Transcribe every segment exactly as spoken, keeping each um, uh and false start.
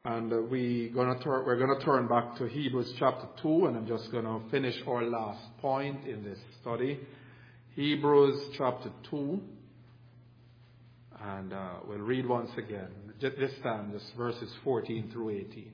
And uh, we gonna tur- we're going to turn back to Hebrews chapter two, and I'm just going to finish our last point in this study. Hebrews chapter two, and uh, we'll read once again, just this time, just verses fourteen through eighteen.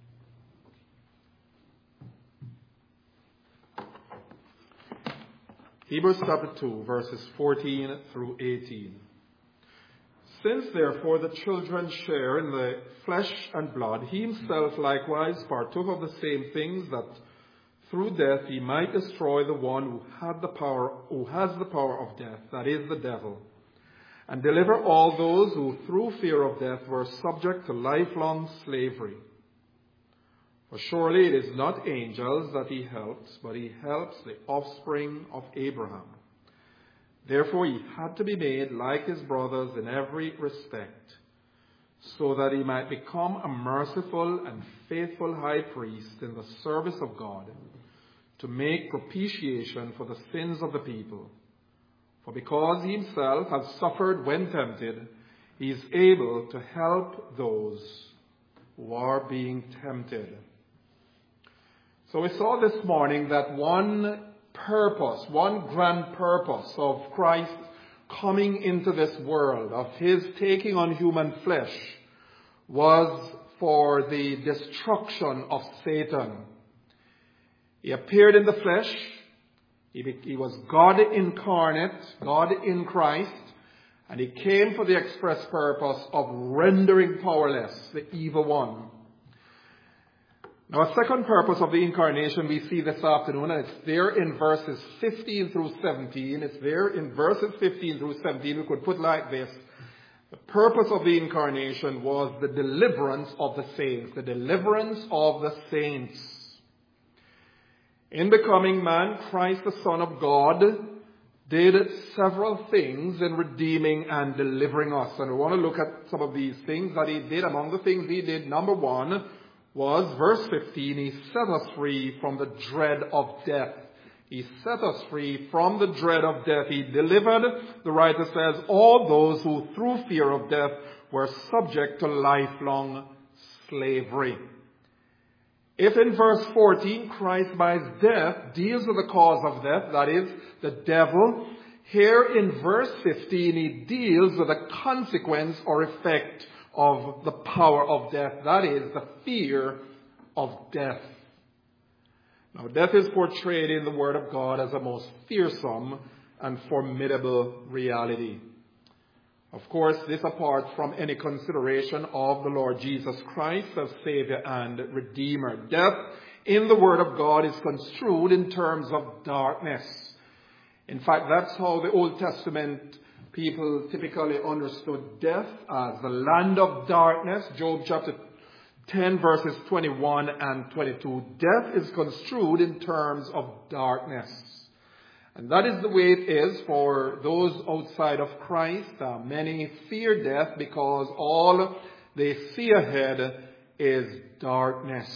Hebrews chapter two, verses fourteen through eighteen. Since therefore the children share in the flesh and blood, he himself likewise partook of the same things, that through death he might destroy the one who had the power, who has the power of death, that is the devil, and deliver all those who through fear of death were subject to lifelong slavery. For surely it is not angels that he helps, but he helps the offspring of Abraham. Therefore he had to be made like his brothers in every respect, so that he might become a merciful and faithful high priest in the service of God, to make propitiation for the sins of the people. For because he himself has suffered when tempted, he is able to help those who are being tempted. So we saw this morning that one purpose, one grand purpose of Christ coming into this world, of his taking on human flesh, was for the destruction of Satan. He appeared in the flesh. He, be, he was God incarnate, God in Christ, and he came for the express purpose of rendering powerless the evil one. Now, a second purpose of the incarnation we see this afternoon, and it's there in verses fifteen through seventeen. It's there in verses fifteen through seventeen. We could put like this. The purpose of the incarnation was the deliverance of the saints. The deliverance of the saints. In becoming man, Christ, the Son of God, did several things in redeeming and delivering us. And we want to look at some of these things that he did. Among the things he did, number one was, verse fifteen, he set us free from the dread of death. He set us free from the dread of death. He delivered, the writer says, all those who through fear of death were subject to lifelong slavery. If in verse fourteen, Christ by his death deals with the cause of death, that is, the devil, here in verse fifteen, he deals with the consequence or effect of the power of death, that is, the fear of death. Now, death is portrayed in the Word of God as a most fearsome and formidable reality. Of course, this apart from any consideration of the Lord Jesus Christ as Savior and Redeemer. Death in the Word of God is construed in terms of darkness. In fact, that's how the Old Testament people typically understood death, as the land of darkness. Job chapter ten verses twenty-one and twenty-two. Death is construed in terms of darkness. And that is the way it is for those outside of Christ. Uh, many fear death because all they see ahead is darkness.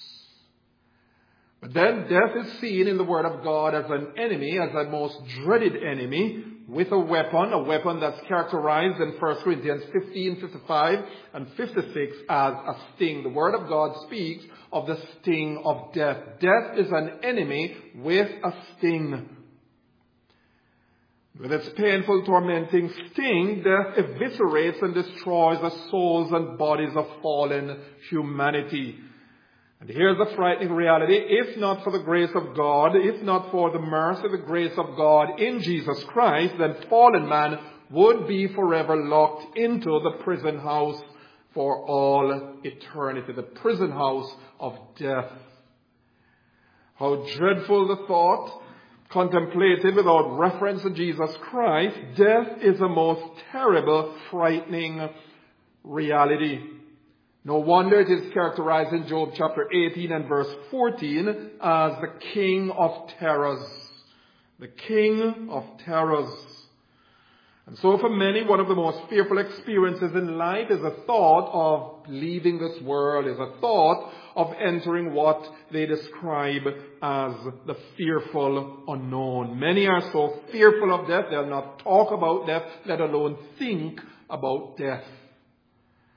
But then death is seen in the Word of God as an enemy, as a most dreaded enemy, with a weapon, a weapon that's characterized in First Corinthians fifteen, fifty-five and fifty-six as a sting. The Word of God speaks of the sting of death. Death is an enemy with a sting. With its painful, tormenting sting, death eviscerates and destroys the souls and bodies of fallen humanity. And here's the frightening reality. If not for the grace of God, if not for the mercy, the grace of God in Jesus Christ, then fallen man would be forever locked into the prison house for all eternity. The prison house of death. How dreadful the thought, contemplated without reference to Jesus Christ. Death is a most terrible, frightening reality. No wonder it is characterized in Job chapter eighteen and verse fourteen as the king of terrors. The king of terrors. And so for many, one of the most fearful experiences in life is a thought of leaving this world, is a thought of entering what they describe as the fearful unknown. Many are so fearful of death, they'll not talk about death, let alone think about death.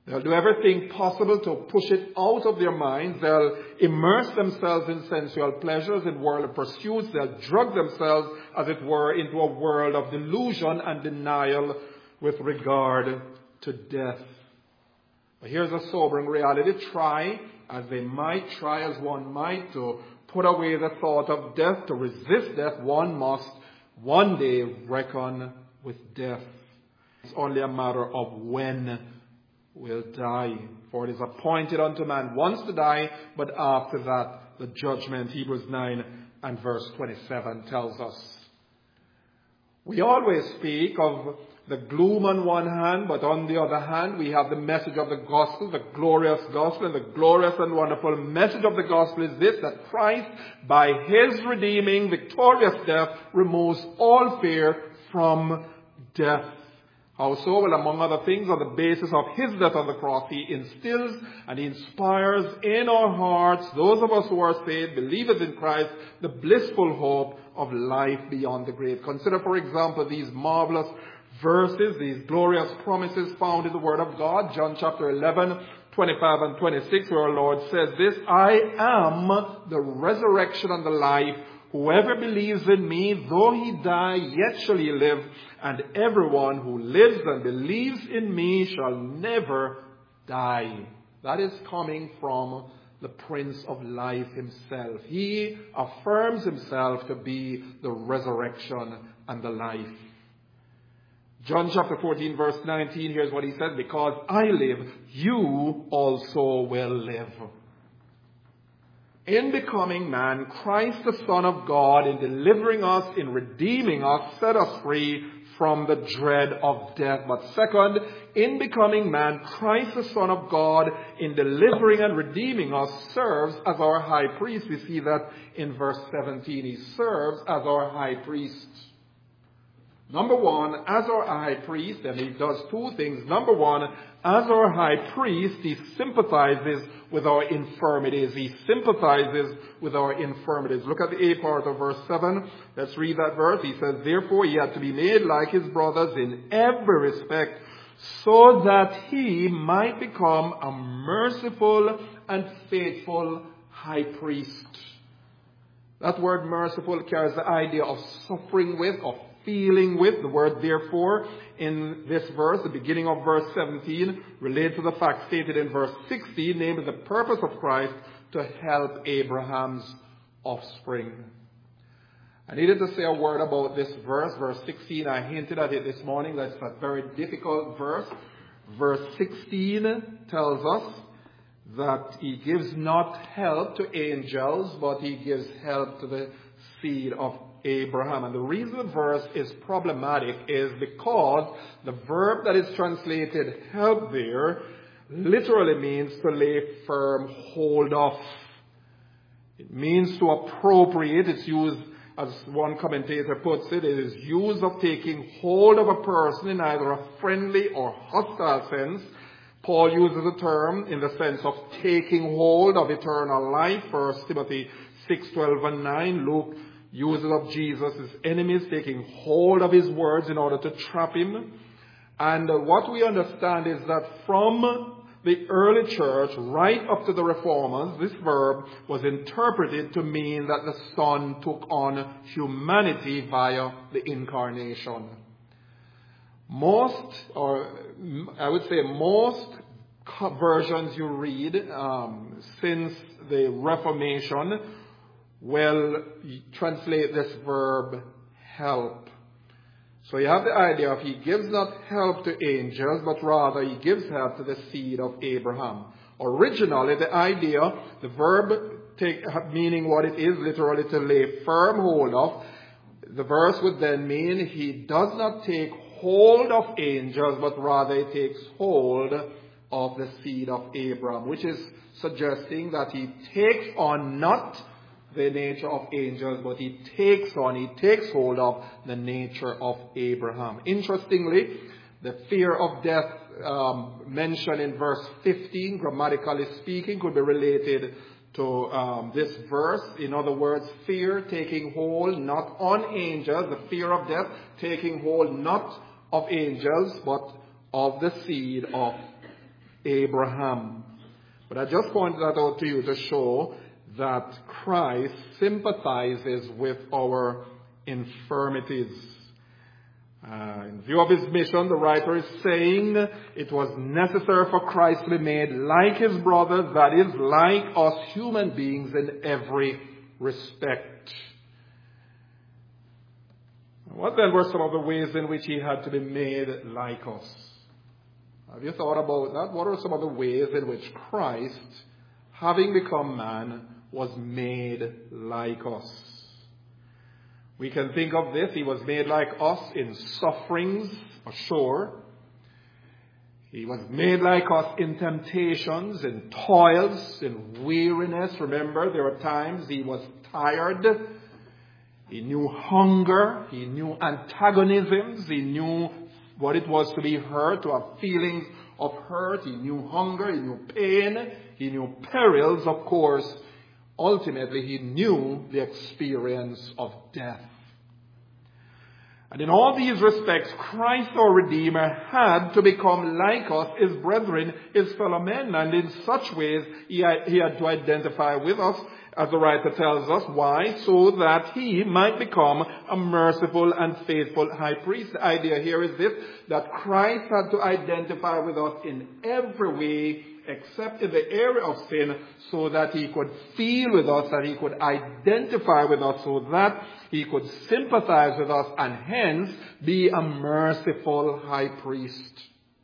They'll do everything possible to push it out of their minds. They'll immerse themselves in sensual pleasures, in worldly pursuits. They'll drug themselves, as it were, into a world of delusion and denial with regard to death. But here's a sobering reality. Try as they might, try as one might to put away the thought of death, to resist death, one must one day reckon with death. It's only a matter of when we'll die. For it is appointed unto man once to die, but after that the judgment. Hebrews nine and verse twenty-seven tells us. We always speak of the gloom on one hand, but on the other hand, we have the message of the gospel, the glorious gospel. And the glorious and wonderful message of the gospel is this, that Christ, by his redeeming, victorious death, removes all fear from death. How so? Well, among other things, on the basis of his death on the cross, he instills and he inspires in our hearts, those of us who are saved, believers in Christ, the blissful hope of life beyond the grave. Consider, for example, these marvelous verses, these glorious promises found in the Word of God. John chapter eleven, twenty-five and twenty-six, where our Lord says this, I am the resurrection and the life. Whoever believes in me, though he die, yet shall he live. And everyone who lives and believes in me shall never die. That is coming from the Prince of Life himself. He affirms himself to be the resurrection and the life. John chapter fourteen, verse nineteen, here's what he says, because I live, you also will live. In becoming man, Christ the Son of God, in delivering us, in redeeming us, set us free from the dread of death. But second, in becoming man, Christ the Son of God, in delivering and redeeming us, serves as our high priest. We see that in verse seventeen. He serves as our high priest. Number one, as our high priest, and he does two things. Number one, as our high priest, he sympathizes with our infirmities. He sympathizes with our infirmities. Look at the A part of verse seven. Let's read that verse. He says, therefore he had to be made like his brothers in every respect, so that he might become a merciful and faithful high priest. That word merciful carries the idea of suffering with, of feeling with. The word therefore in this verse, the beginning of verse seventeen, relates to the fact stated in verse sixteen, namely the purpose of Christ to help Abraham's offspring. I needed to say a word about this verse, verse sixteen. I hinted at it this morning. That's a very difficult verse. Verse sixteen tells us that he gives not help to angels, but he gives help to the seed of Abraham. And the reason the verse is problematic is because the verb that is translated help there literally means to lay firm hold of. It means to appropriate. It's used, as one commentator puts it, it is used of taking hold of a person in either a friendly or hostile sense. Paul uses the term in the sense of taking hold of eternal life, First Timothy six, twelve and nine. Luke uses of Jesus' enemies, taking hold of his words in order to trap him. And uh, what we understand is that from the early church right up to the Reformers, this verb was interpreted to mean that the Son took on humanity via the incarnation. Most, or I would say most versions you read um, since the Reformation will translate this verb help. So you have the idea of he gives not help to angels, but rather he gives help to the seed of Abraham. Originally, the idea, the verb take, meaning what it is, literally to lay firm hold of, the verse would then mean he does not take hold of angels, but rather he takes hold of the seed of Abraham, which is suggesting that he takes on not the nature of angels, but he takes on, he takes hold of the nature of Abraham. Interestingly, the fear of death um, mentioned in verse fifteen, grammatically speaking, could be related to um, this verse. In other words, fear taking hold not on angels, the fear of death taking hold not of angels, but of the seed of Abraham. But I just pointed that out to you to show that Christ sympathizes with our infirmities. Uh, in view of his mission, the writer is saying it was necessary for Christ to be made like his brothers, that is, like us human beings in every respect. What then were some of the ways in which he had to be made like us? Have you thought about that? What are some of the ways in which Christ, having become man, was made like us? We can think of this. He was made like us in sufferings, sure. He was made like us in temptations, in toils, in weariness. Remember, there were times he was tired. He knew hunger. He knew antagonisms. He knew what it was to be hurt, to have feelings of hurt. He knew hunger. He knew pain. He knew perils, of course. Ultimately, he knew the experience of death. And in all these respects, Christ our Redeemer had to become like us, his brethren, his fellow men. And in such ways, he had, he had to identify with us, as the writer tells us. Why? So that he might become a merciful and faithful high priest. The idea here is this, that Christ had to identify with us in every way, except in the area of sin, so that he could feel with us, that he could identify with us, so that he could sympathize with us, and hence be a merciful high priest.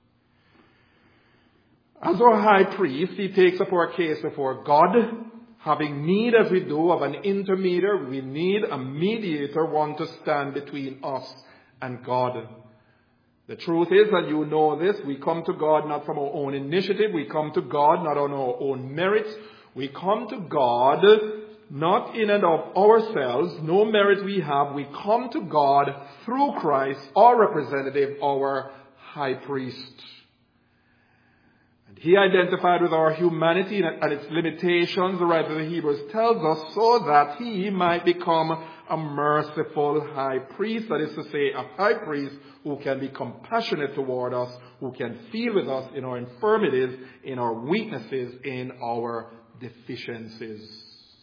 As our high priest, he takes up our case before God, having need, as we do, of an intermediary. We need a mediator, one to stand between us and God. The truth is, and you know this, we come to God not from our own initiative. We come to God not on our own merits. We come to God not in and of ourselves, no merit we have. We come to God through Christ, our representative, our high priest. And he identified with our humanity and its limitations, the writer of the Hebrews tells us, so that he might become a merciful high priest. That is to say, a high priest who can be compassionate toward us, who can feel with us in our infirmities, in our weaknesses, in our deficiencies.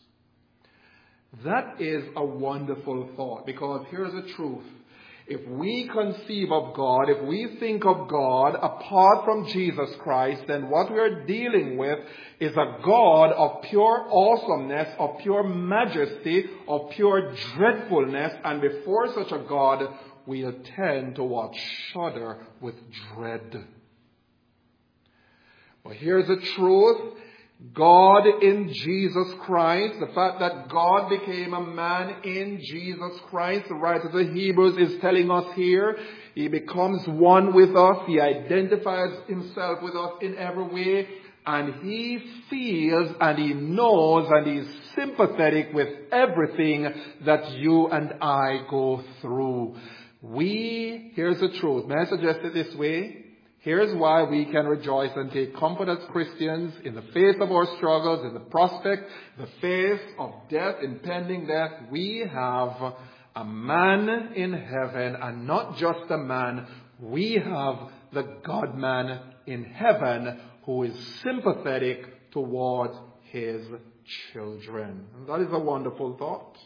That is a wonderful thought, because here's the truth. If we conceive of God, if we think of God apart from Jesus Christ, then what we are dealing with is a God of pure awesomeness, of pure majesty, of pure dreadfulness, and before such a God, we'll tend to what? Shudder with dread. But here's the truth. God in Jesus Christ, the fact that God became a man in Jesus Christ, the writer of the Hebrews is telling us here, he becomes one with us, he identifies himself with us in every way, and he feels and he knows and he is sympathetic with everything that you and I go through. We, here's the truth, may I suggest it this way? Here's why we can rejoice and take comfort as Christians in the face of our struggles, in the prospect, the face of death, impending death. We have a man in heaven, and not just a man. We have the God-man in heaven who is sympathetic towards his children. And that is a wonderful thought.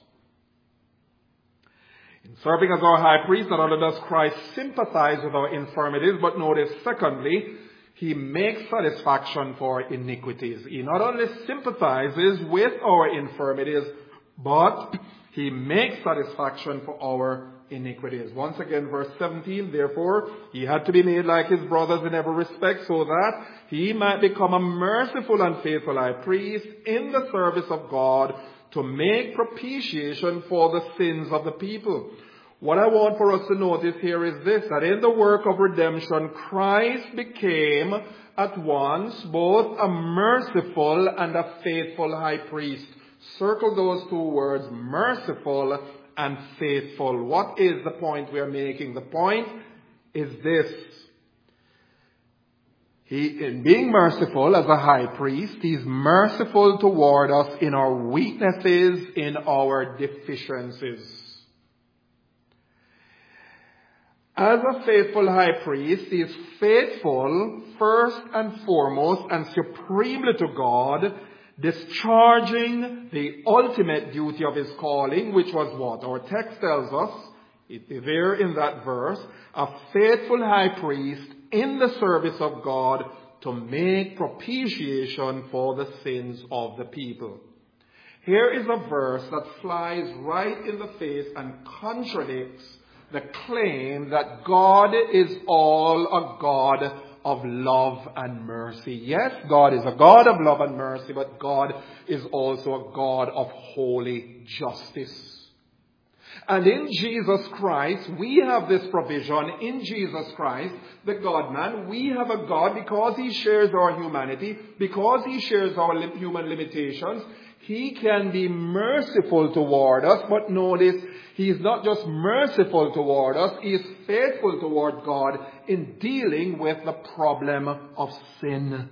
In serving as our high priest, not only does Christ sympathize with our infirmities, but notice, secondly, he makes satisfaction for iniquities. He not only sympathizes with our infirmities, but he makes satisfaction for our iniquities. Once again, verse seventeen, therefore, he had to be made like his brothers in every respect, so that he might become a merciful and faithful high priest in the service of God, to make propitiation for the sins of the people. What I want for us to notice here is this, that in the work of redemption, Christ became at once both a merciful and a faithful high priest. Circle those two words, merciful and faithful. What is the point we are making? The point is this. He, in being merciful as a high priest, he's merciful toward us in our weaknesses, in our deficiencies. As a faithful high priest, he is faithful first and foremost and supremely to God, discharging the ultimate duty of his calling, which was what? Our text tells us, it is there in that verse, a faithful high priest in the service of God to make propitiation for the sins of the people. Here is a verse that flies right in the face and contradicts the claim that God is all a God of love and mercy. Yes, God is a God of love and mercy, but God is also a God of holy justice. And in Jesus Christ, we have this provision. In Jesus Christ, the God-man, we have a God because he shares our humanity, because he shares our human limitations. He can be merciful toward us, but notice, he is not just merciful toward us, he is faithful toward God in dealing with the problem of sin.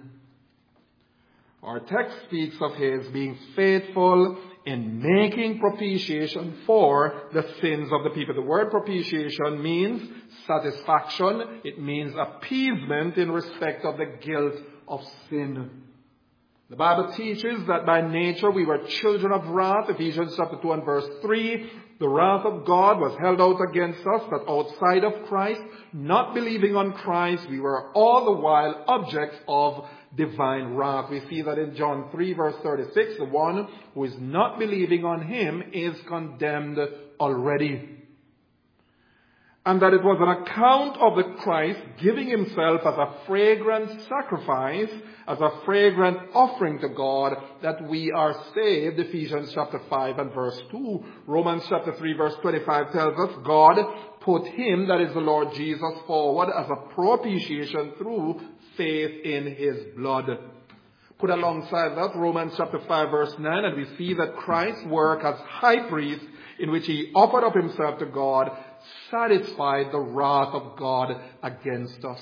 Our text speaks of his being faithful in making propitiation for the sins of the people. The word propitiation means satisfaction. It means appeasement in respect of the guilt of sin. The Bible teaches that by nature we were children of wrath. Ephesians chapter two and verse three. The wrath of God was held out against us, that outside of Christ, not believing on Christ, we were all the while objects of divine wrath. We see that in John three verse thirty-six. The one who is not believing on him is condemned already. And that it was on account of the Christ giving himself as a fragrant sacrifice, as a fragrant offering to God, that we are saved. Ephesians chapter five and verse two. Romans chapter three verse twenty-five tells us God put him, that is the Lord Jesus, forward as a propitiation through faith in his blood. Put alongside that Romans chapter five verse nine, and we see that Christ's work as high priest, in which he offered up himself to God, satisfied the wrath of God against us.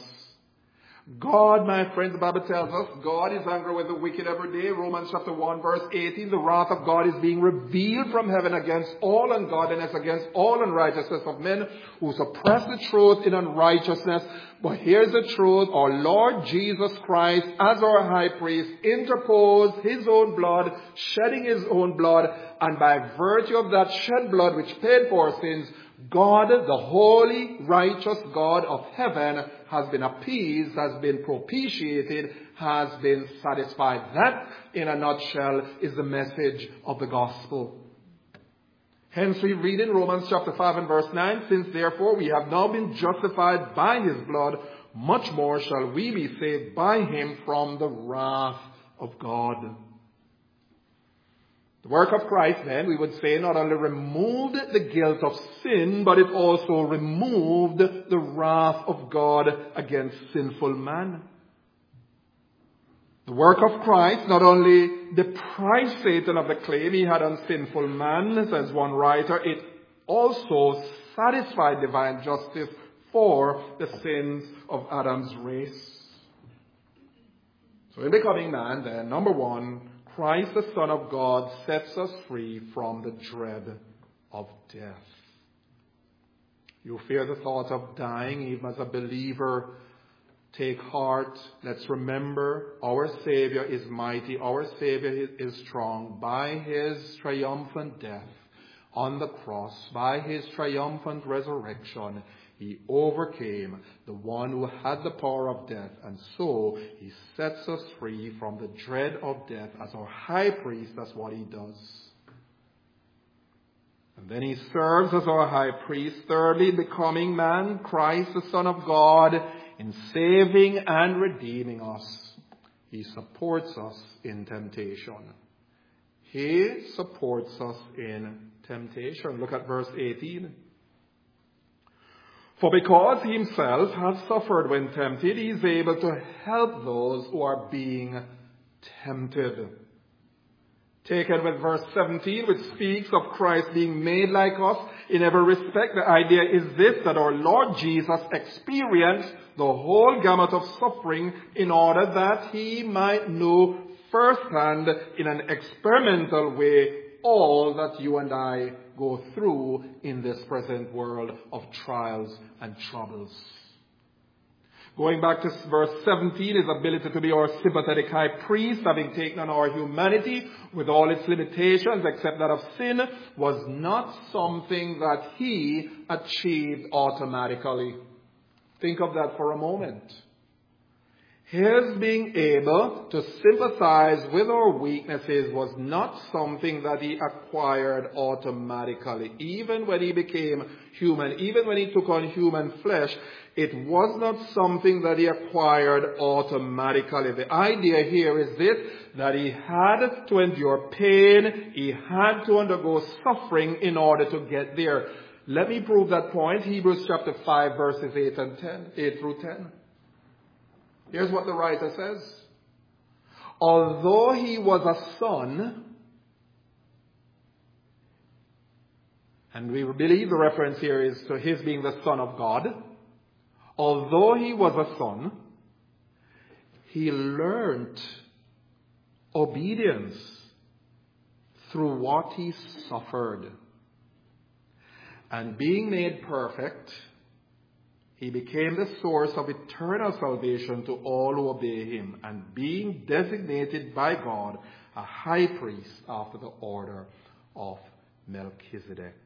God, my friends, the Bible tells us, God is angry with the wicked every day. Romans chapter one verse eighteen, the wrath of God is being revealed from heaven against all ungodliness, against all unrighteousness of men who suppress the truth in unrighteousness. But here's the truth, our Lord Jesus Christ, as our high priest, interposed his own blood, shedding his own blood, and by virtue of that shed blood which paid for our sins, God, the holy, righteous God of heaven, has been appeased, has been propitiated, has been satisfied. That, in a nutshell, is the message of the gospel. Hence we read in Romans chapter five and verse nine, since therefore we have now been justified by his blood, much more shall we be saved by him from the wrath of God. The work of Christ, then, we would say, not only removed the guilt of sin, but it also removed the wrath of God against sinful man. The work of Christ not only deprived Satan of the claim he had on sinful man, says one writer, it also satisfied divine justice for the sins of Adam's race. So in becoming man, then, number one, Christ, the Son of God, sets us free from the dread of death. You fear the thought of dying, even as a believer. Take heart. Let's remember our Savior is mighty. Our Savior is strong. By his triumphant death on the cross, by his triumphant resurrection, he overcame the one who had the power of death, and so he sets us free from the dread of death. As our high priest, that's what he does. And then he serves as our high priest. Thirdly, becoming man, Christ, the Son of God, in saving and redeeming us, he supports us in temptation. He supports us in temptation. Look at verse eighteen. For because he himself has suffered when tempted, he is able to help those who are being tempted. Taken with verse seventeen, which speaks of Christ being made like us in every respect. The idea is this, that our Lord Jesus experienced the whole gamut of suffering in order that he might know firsthand in an experimental way all that you and I go through in this present world of trials and troubles. Going back to verse seventeen, his ability to be our sympathetic high priest, having taken on our humanity with all its limitations except that of sin, was not something that he achieved automatically. Think of that for a moment. His being able to sympathize with our weaknesses was not something that he acquired automatically. Even when he became human, even when he took on human flesh, it was not something that he acquired automatically. The idea here is this, that he had to endure pain, he had to undergo suffering in order to get there. Let me prove that point. Hebrews chapter five, verses eight and ten, eight through ten. Here's what the writer says. Although he was a son, and we believe the reference here is to his being the Son of God. Although he was a son, he learned obedience through what he suffered. And being made perfect, he became the source of eternal salvation to all who obey him, and being designated by God a high priest after the order of Melchizedek.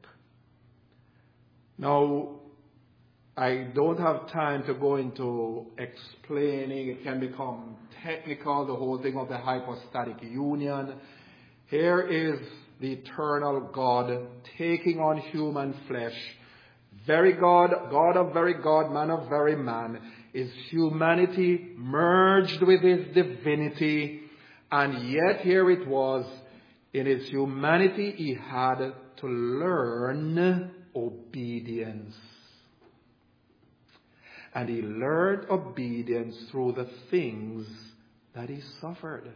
Now, I don't have time to go into explaining. It can become technical, the whole thing of the hypostatic union. Here is the eternal God taking on human flesh. Very God, God of very God, man of very man. His humanity merged with his divinity. And yet here it was, in his humanity he had to learn obedience. And he learned obedience through the things that he suffered.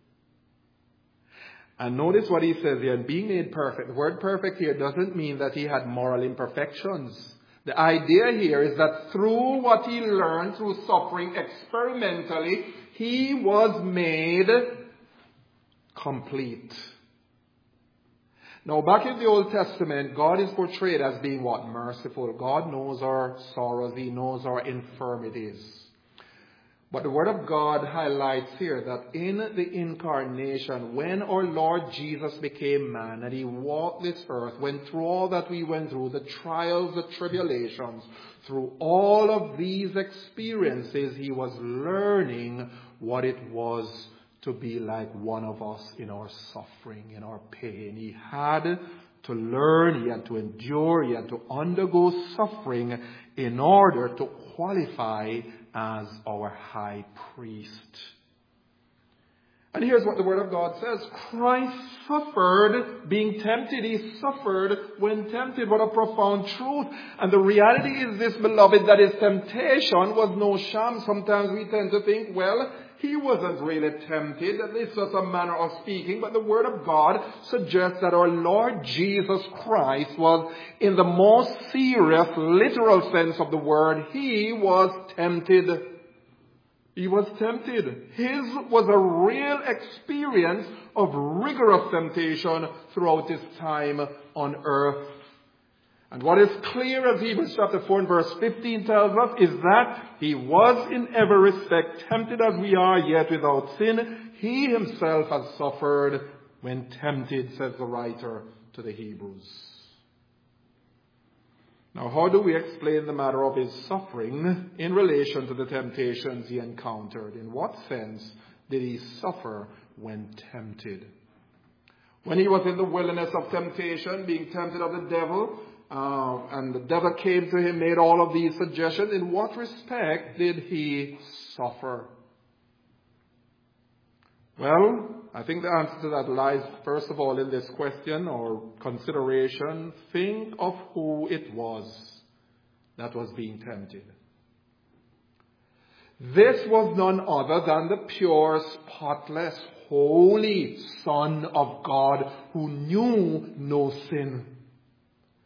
And notice what he says here, and being made perfect. The word perfect here doesn't mean that he had moral imperfections. The idea here is that through what he learned, through suffering experimentally, he was made complete. Now, back in the Old Testament, God is portrayed as being what? Merciful. God knows our sorrows. He knows our infirmities. But the Word of God highlights here that in the incarnation, when our Lord Jesus became man and he walked this earth, went through all that we went through, the trials, the tribulations, through all of these experiences, he was learning what it was to be like one of us in our suffering, in our pain. He had to learn, he had to endure, he had to undergo suffering in order to qualify as our high priest. And here's what the Word of God says. Christ suffered being tempted. He suffered when tempted. What a profound truth. And the reality is this, beloved, that his temptation was no sham. Sometimes we tend to think, well, he wasn't really tempted. This was a manner of speaking. But the Word of God suggests that our Lord Jesus Christ was, in the most serious, literal sense of the word, he was tempted. He was tempted. His was a real experience of rigorous temptation throughout his time on earth. And what is clear, as Hebrews chapter four and verse fifteen tells us, is that he was in every respect tempted as we are, yet without sin. He himself has suffered when tempted, says the writer to the Hebrews. Now, how do we explain the matter of his suffering in relation to the temptations he encountered? In what sense did he suffer when tempted? When he was in the wilderness of temptation, being tempted of the devil, uh, and the devil came to him, made all of these suggestions, in what respect did he suffer? Well, I think the answer to that lies, first of all, in this question or consideration. Think of who it was that was being tempted. This was none other than the pure, spotless, holy Son of God who knew no sin.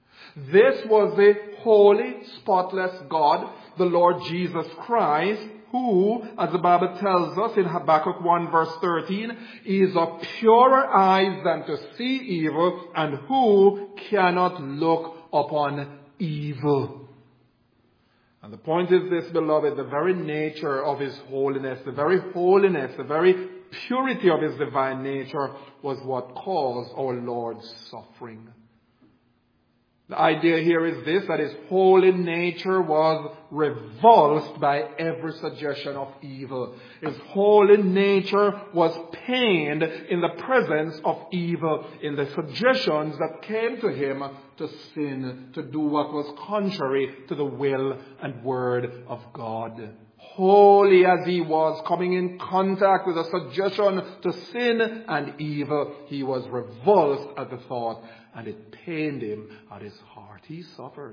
This was the holy, spotless God, the Lord Jesus Christ, who who, as the Bible tells us in Habakkuk one verse thirteen, is of purer eyes than to see evil, and who cannot look upon evil. And the point is this, beloved, the very nature of his holiness, the very holiness, the very purity of his divine nature was what caused our Lord's suffering. The idea here is this, that his holy nature was revulsed by every suggestion of evil. His holy nature was pained in the presence of evil, in the suggestions that came to him to sin, to do what was contrary to the will and word of God. Holy as he was, coming in contact with a suggestion to sin and evil, he was revulsed at the thought, and it pained him at his heart. He suffered.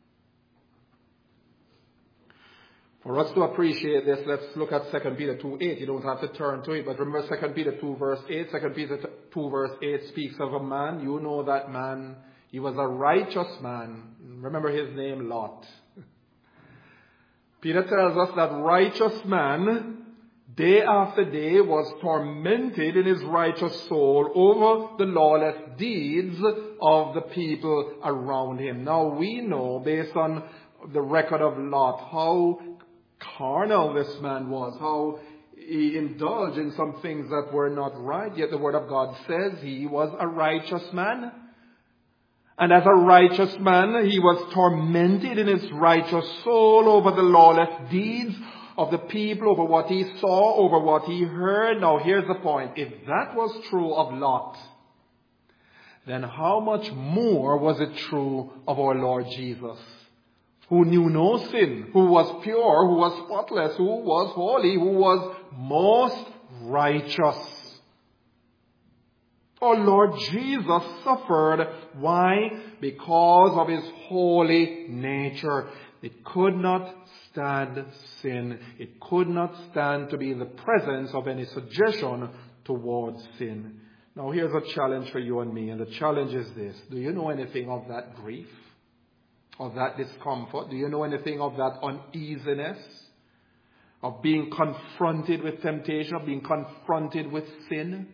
For us to appreciate this, let's look at Second Peter two eight. You don't have to turn to it, but remember Second Peter two verse eight. Second Peter two verse eight speaks of a man. You know that man. He was a righteous man. Remember his name, Lot. Peter tells us that righteous man, day after day, was tormented in his righteous soul over the lawless deeds of the people around him. Now we know, based on the record of Lot, how carnal this man was, how he indulged in some things that were not right, yet the Word of God says he was a righteous man. And as a righteous man, he was tormented in his righteous soul over the lawless deeds of the people, over what he saw, over what he heard. Now here's the point. If that was true of Lot, then how much more was it true of our Lord Jesus, who knew no sin, who was pure, who was spotless, who was holy, who was most righteous? Our Lord Jesus suffered. Why? Because of his holy nature. It could not stand sin. It could not stand to be in the presence of any suggestion towards sin. Now here's a challenge for you and me, and the challenge is this. Do you know anything of that grief? Of that discomfort? Do you know anything of that uneasiness? Of being confronted with temptation, of being confronted with sin?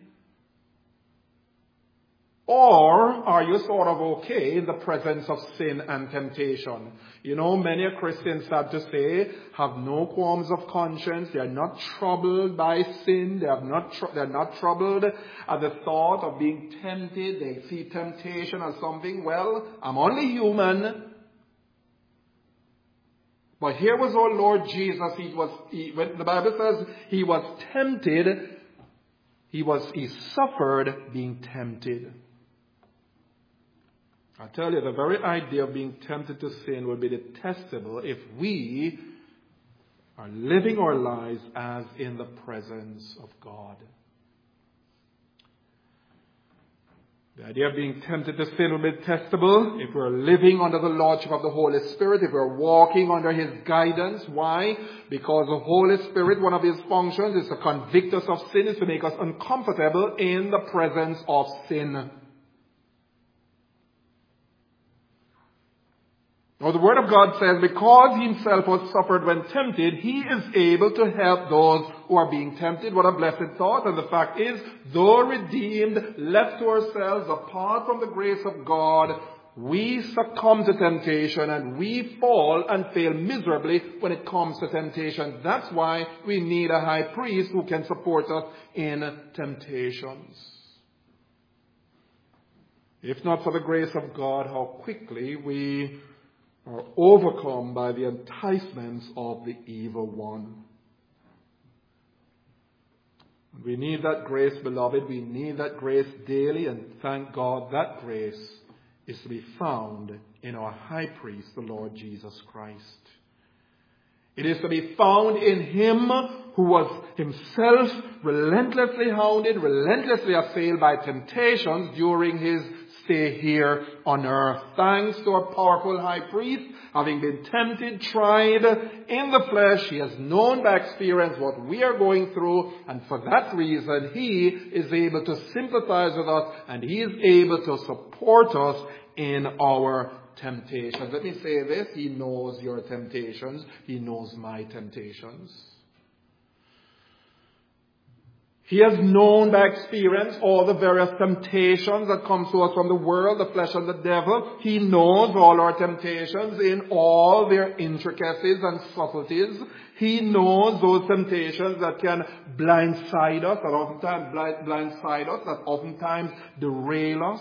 Or are you sort of okay in the presence of sin and temptation? You know, many Christians, sad to say, have no qualms of conscience. They are not troubled by sin. They are not tr- they're not troubled at the thought of being tempted. They see temptation as something, well, I'm only human. But here was our Lord Jesus. He was, he, when the Bible says he was tempted, he was, he suffered being tempted. I tell you, the very idea of being tempted to sin will be detestable if we are living our lives as in the presence of God. The idea of being tempted to sin will be detestable if we're living under the lordship of the Holy Spirit, if we're walking under his guidance. Why? Because the Holy Spirit, one of his functions is to convict us of sin, is to make us uncomfortable in the presence of sin. Now the Word of God says, because he himself was suffered when tempted, he is able to help those who are being tempted. What a blessed thought. And the fact is, though redeemed, left to ourselves, apart from the grace of God, we succumb to temptation and we fall and fail miserably when it comes to temptation. That's why we need a high priest who can support us in temptations. If not for the grace of God, how quickly we are overcome by the enticements of the evil one. We need that grace, beloved. We need that grace daily, and thank God that grace is to be found in our high priest, the Lord Jesus Christ. It is to be found in him who was himself relentlessly hounded, relentlessly assailed by temptations during his stay here on earth. Thanks to our powerful high priest, having been tempted, tried in the flesh, he has known by experience what we are going through, and for that reason he is able to sympathize with us, and he is able to support us in our temptations. Let me say this, he knows your temptations, he knows my temptations. He has known by experience all the various temptations that come to us from the world, the flesh and the devil. He knows all our temptations in all their intricacies and subtleties. He knows those temptations that can blindside us, that oftentimes blind, blindside us, that oftentimes derail us.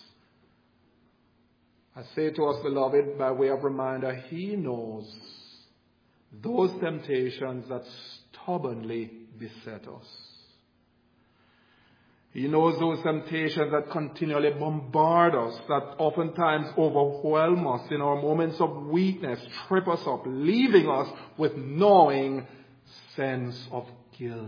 I say to us, beloved, by way of reminder, He knows those temptations that stubbornly beset us. He knows those temptations that continually bombard us, that oftentimes overwhelm us in our moments of weakness, trip us up, leaving us with gnawing sense of guilt.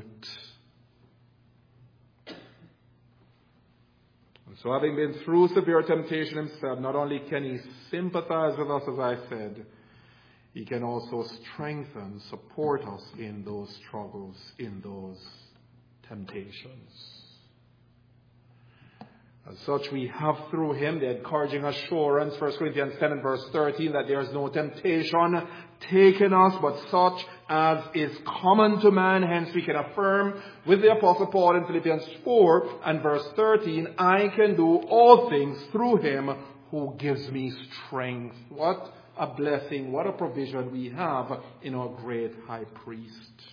And so having been through severe temptation himself, not only can he sympathize with us, as I said, he can also strengthen, support us in those struggles, in those temptations. As such, we have through him the encouraging assurance, First Corinthians ten and verse thirteen, that there is no temptation taken us, but such as is common to man. Hence we can affirm with the Apostle Paul in Philippians four and verse thirteen, I can do all things through him who gives me strength. What a blessing, what a provision we have in our great high priest.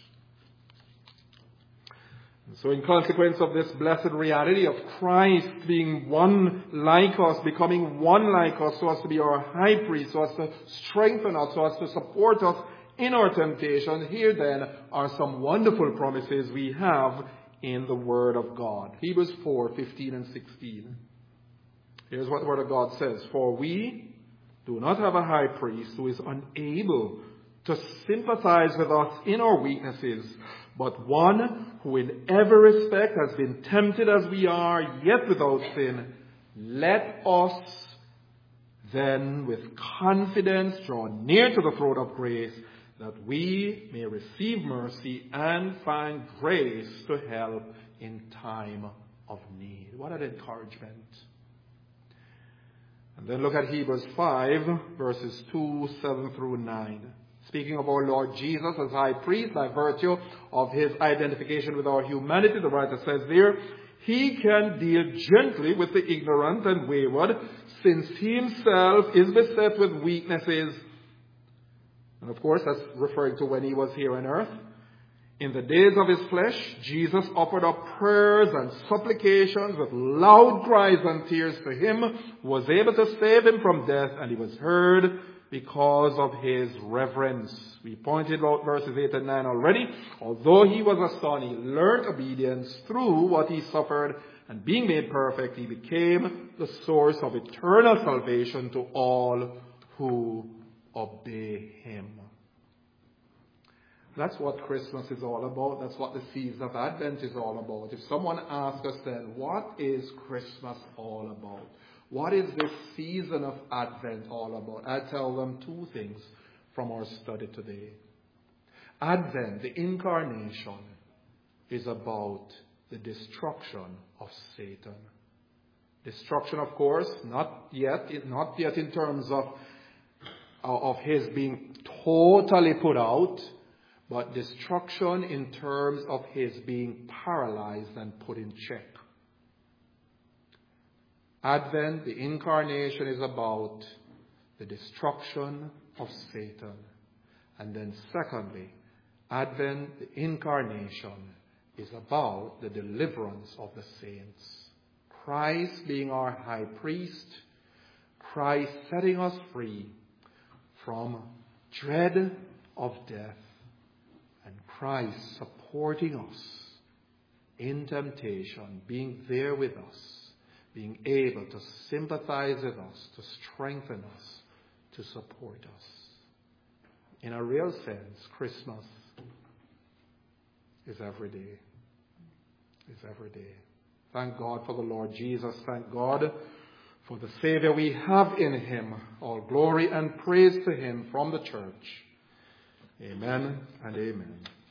So in consequence of this blessed reality of Christ being one like us, becoming one like us, so as to be our high priest, so as to strengthen us, so as to support us in our temptation, here then are some wonderful promises we have in the Word of God. Hebrews four, fifteen and sixteen. Here's what the Word of God says. For we do not have a high priest who is unable to sympathize with us in our weaknesses, but one who in every respect has been tempted as we are, yet without sin. Let us then with confidence draw near to the throne of grace, that we may receive mercy and find grace to help in time of need. What an encouragement. And then look at Hebrews five, verses two, seven through nine. Speaking of our Lord Jesus as high priest, by virtue of his identification with our humanity, the writer says there, he can deal gently with the ignorant and wayward, since he himself is beset with weaknesses. And of course, that's referring to when he was here on earth. In the days of his flesh, Jesus offered up prayers and supplications with loud cries and tears to him who was able to save him from death, and he was heard because of his reverence. We pointed out verses eight and nine already. Although he was a son, he learned obedience through what he suffered, and being made perfect, he became the source of eternal salvation to all who obey him. That's what Christmas is all about. That's what the season of Advent is all about. If someone asks us then, what is Christmas all about? What is this season of Advent all about? I tell them two things from our study today. Advent, the incarnation, is about the destruction of Satan. Destruction, of course, not yet, not yet in terms of, of his being totally put out, but destruction in terms of his being paralyzed and put in check. Advent, the incarnation, is about the destruction of Satan. And then secondly, Advent, the incarnation, is about the deliverance of the saints. Christ being our high priest, Christ setting us free from dread of death, and Christ supporting us in temptation, being there with us, being able to sympathize with us, to strengthen us, to support us. In a real sense, Christmas is every day. Is every day. Thank God for the Lord Jesus. Thank God for the Savior we have in him. All glory and praise to him from the church. Amen and amen.